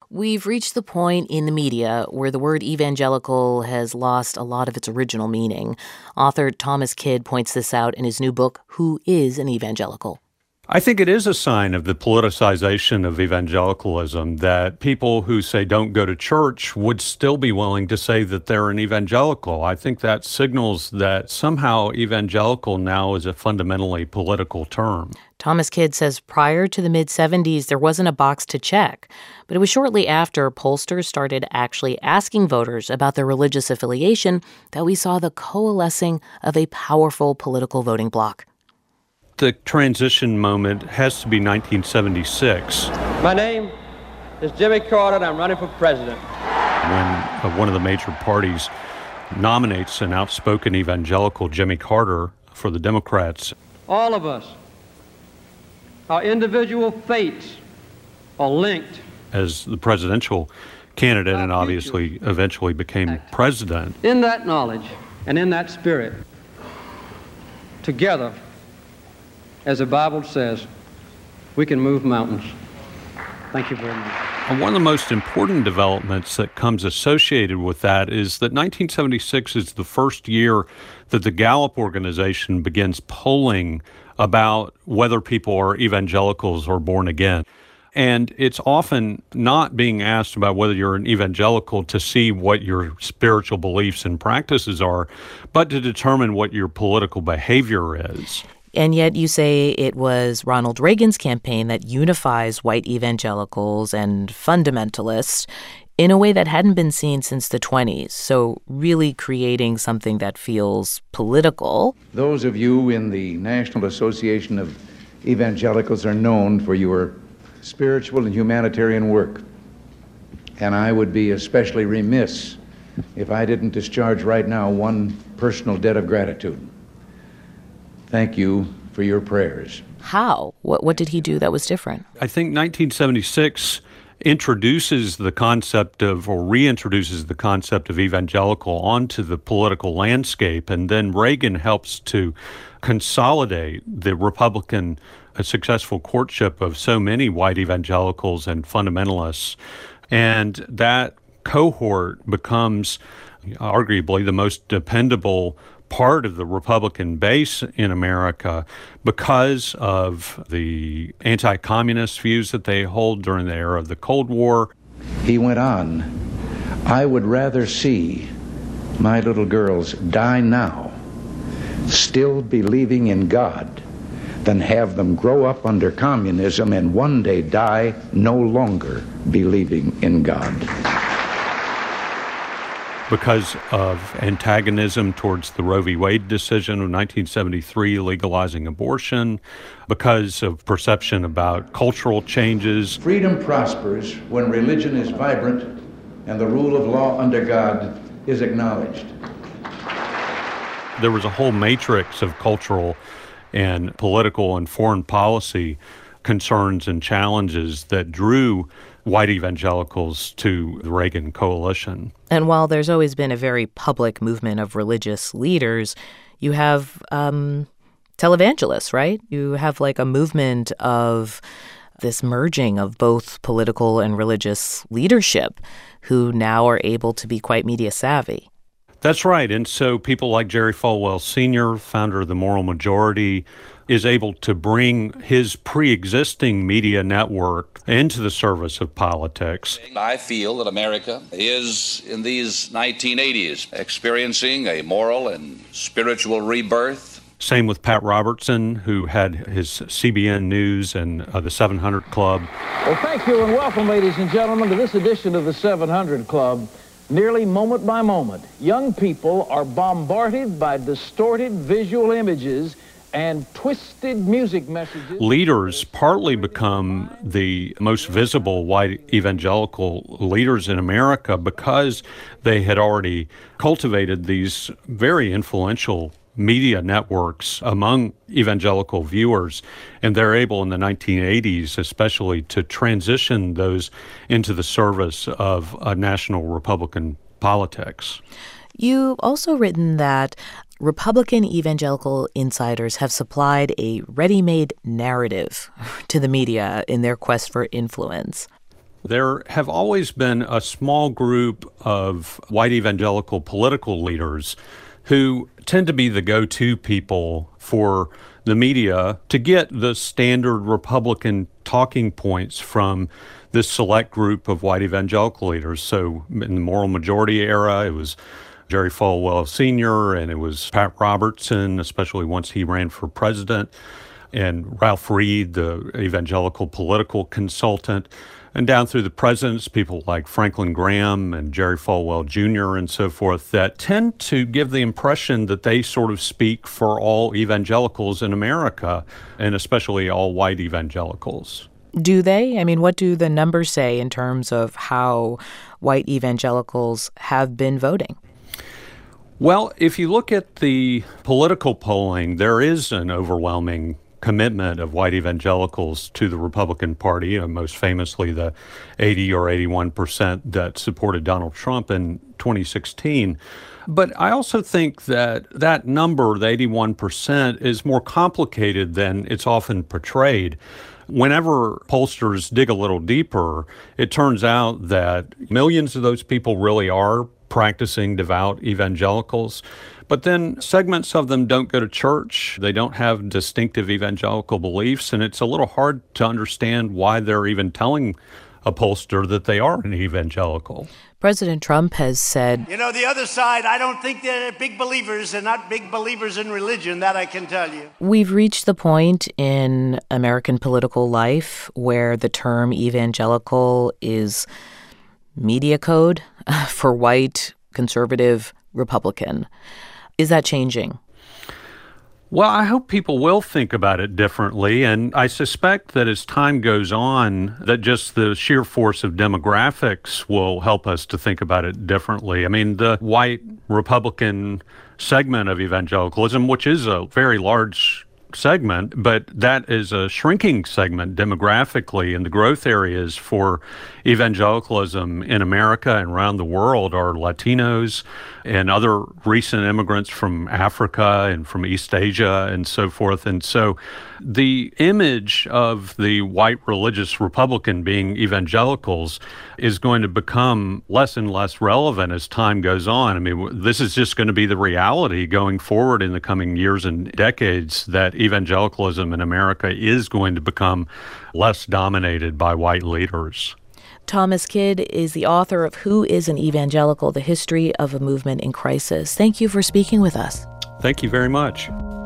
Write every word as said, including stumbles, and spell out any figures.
We've reached the point in the media where the word evangelical has lost a lot of its original meaning. Author Thomas Kidd points this out in his new book, Who is an Evangelical? I think it is a sign of the politicization of evangelicalism that people who say don't go to church would still be willing to say that they're an evangelical. I think that signals that somehow evangelical now is a fundamentally political term. Thomas Kidd says prior to the mid-seventies, there wasn't a box to check. But it was shortly after pollsters started actually asking voters about their religious affiliation that we saw the coalescing of a powerful political voting bloc. The transition moment has to be nineteen seventy-six. My name is Jimmy Carter, and I'm running for president. When uh, one of the major parties nominates an outspoken evangelical, Jimmy Carter, for the Democrats. All of us, our individual fates are linked as the presidential candidate and obviously eventually became president. In that knowledge and in that spirit, together, as the Bible says, we can move mountains. Thank you very much. And one of the most important developments that comes associated with that is that nineteen seventy-six is the first year that the Gallup organization begins polling about whether people are evangelicals or born again. And it's often not being asked about whether you're an evangelical to see what your spiritual beliefs and practices are, but to determine what your political behavior is. And yet you say it was Ronald Reagan's campaign that unifies white evangelicals and fundamentalists in a way that hadn't been seen since the twenties. So really creating something that feels political. Those of you in the National Association of Evangelicals are known for your spiritual and humanitarian work. And I would be especially remiss if I didn't discharge right now one personal debt of gratitude. Thank you for your prayers. How? What what did he do that was different? I think nineteen seventy-six introduces the concept of, or reintroduces the concept of evangelical onto the political landscape, and then Reagan helps to consolidate the Republican a successful courtship of so many white evangelicals and fundamentalists. And that cohort becomes arguably the most dependable part of the Republican base in America because of the anti-communist views that they hold during the era of the Cold War. He went on, I would rather see my little girls die now, still believing in God, than have them grow up under communism and one day die no longer believing in God. Because of antagonism towards the Roe v. Wade decision of nineteen seventy-three legalizing abortion, because of perception about cultural changes. Freedom prospers when religion is vibrant and the rule of law under God is acknowledged. There was a whole matrix of cultural and political and foreign policy concerns and challenges that drew white evangelicals to the Reagan coalition. And while there's always been a very public movement of religious leaders, you have um, televangelists, right? You have like a movement of this merging of both political and religious leadership who now are able to be quite media savvy. That's right. And so people like Jerry Falwell Senior, founder of the Moral Majority, is able to bring his pre-existing media network into the service of politics. I feel that America is, in these nineteen eighties, experiencing a moral and spiritual rebirth. Same with Pat Robertson, who had his C B N News and uh, the seven hundred Club. Well, thank you and welcome, ladies and gentlemen, to this edition of the seven hundred Club. Nearly moment by moment, young people are bombarded by distorted visual images and twisted music messages. Leaders partly become the most visible white evangelical leaders in America because they had already cultivated these very influential media networks among evangelical viewers, and they're able in the nineteen eighties especially to transition those into the service of a national Republican politics. You've also written that Republican evangelical insiders have supplied a ready-made narrative to the media in their quest for influence. There have always been a small group of white evangelical political leaders who tend to be the go-to people for the media to get the standard Republican talking points from this select group of white evangelical leaders. So in the moral majority era, it was Jerry Falwell Senior and it was Pat Robertson, especially once he ran for president, and Ralph Reed, the evangelical political consultant. And down through the presidents, people like Franklin Graham and Jerry Falwell Junior and so forth, that tend to give the impression that they sort of speak for all evangelicals in America, and especially all white evangelicals. Do they? I mean, what do the numbers say in terms of how white evangelicals have been voting? Well, if you look at the political polling, there is an overwhelming commitment of white evangelicals to the Republican Party, you know, most famously the eighty or eighty-one percent that supported Donald Trump in twenty sixteen. But I also think that that number, the eighty-one percent, is more complicated than it's often portrayed. Whenever pollsters dig a little deeper, it turns out that millions of those people really are practicing devout evangelicals. But then segments of them don't go to church. They don't have distinctive evangelical beliefs, and it's a little hard to understand why they're even telling a pollster that they are an evangelical. President Trump has said, You know, the other side, I don't think they're big believers. They're not big believers in religion, that I can tell you. We've reached the point in American political life where the term evangelical is media code for white, conservative, Republican. Is that changing? Well, I hope people will think about it differently, and I suspect that as time goes on, that just the sheer force of demographics will help us to think about it differently. I mean, the white Republican segment of evangelicalism, which is a very large segment, but that is a shrinking segment demographically, and the growth areas for evangelicalism in America and around the world are Latinos and other recent immigrants from Africa and from East Asia and so forth. And so the image of the white religious Republican being evangelicals is going to become less and less relevant as time goes on. I mean, this is just going to be the reality going forward in the coming years and decades, that evangelicalism in America is going to become less dominated by white leaders. Thomas Kidd is the author of Who is an Evangelical? The History of a Movement in Crisis. Thank you for speaking with us. Thank you very much.